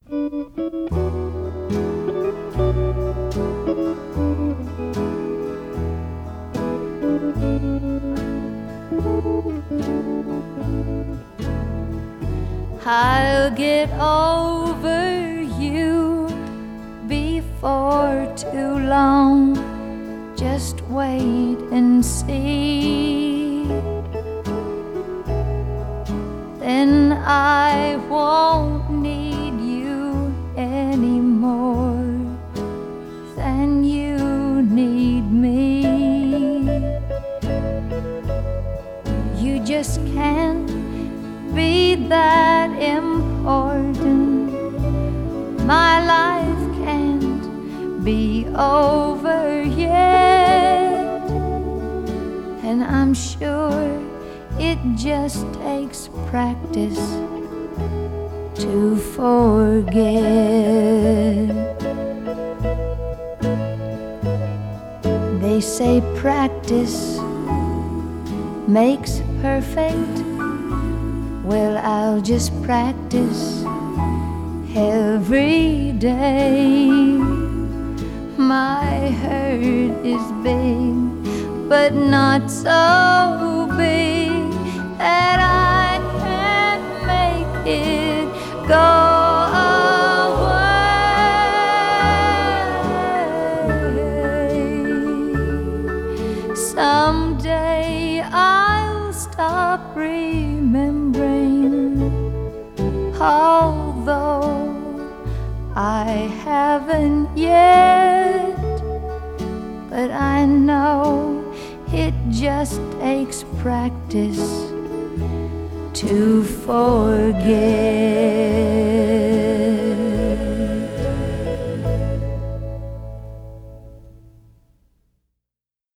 I'll get over you before too long. Just wait and see. Then I won't need you anymore than you need me. You just can't be that important. My life can't be over yet, and I'm sure it just takes practice to forget. They say practice makes perfect. Well, I'll just practice every day. My hurt is big, but not so big that I can't make it go away. Someday I'll stop remembering, although I haven't yet. But I know it just takes practice to forget.